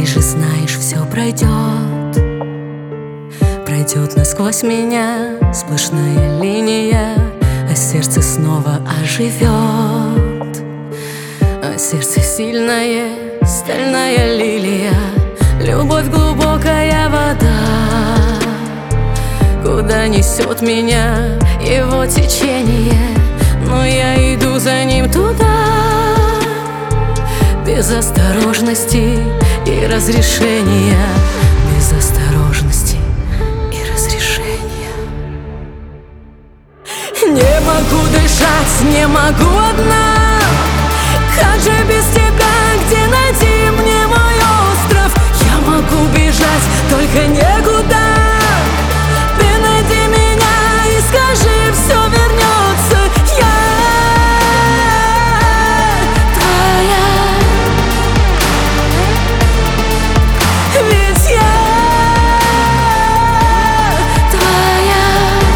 Ты же знаешь, все пройдет, пройдет насквозь меня сплошная линия, а сердце снова оживет. А сердце сильное, стальная лилия, любовь глубокая вода. Куда несет меня его течение, но я иду за ним туда. Без осторожности и разрешения, без осторожности и разрешения. Не могу дышать, не могу одна. Как же без тебя, где найти мне мой остров? Я могу бежать, только некуда. Ты найди меня и скажи, все вернется. Я твоя, ведь я твоя.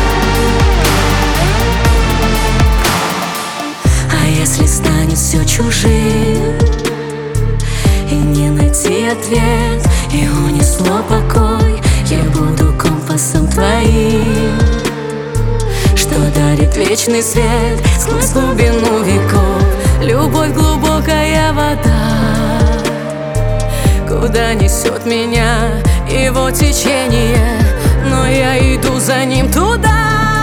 А если станет все чужим и не найти ответ, и унесло покой, я буду компасом твоим, что дарит вечный свет сквозь глубину веков. Любовь глубокая вода, куда несет меня его течение, но я иду за ним туда.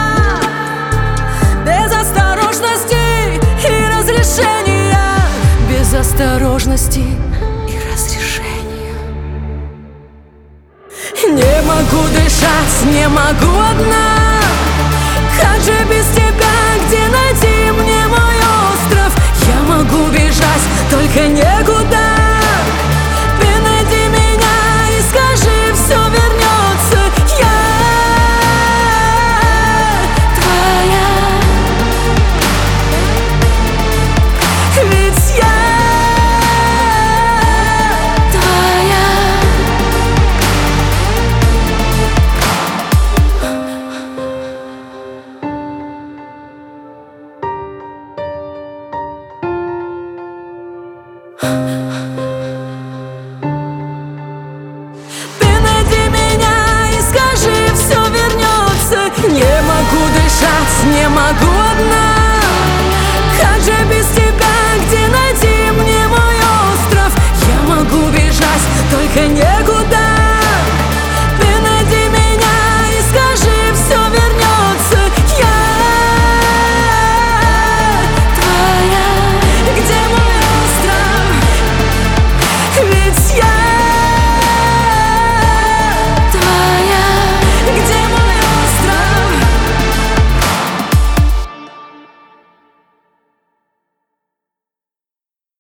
Без осторожности и разрешения, без осторожности и разрешения. Не могу дышать, не могу одна. Как же без тебя, где найти мне мой остров? Я могу бежать, только некуда.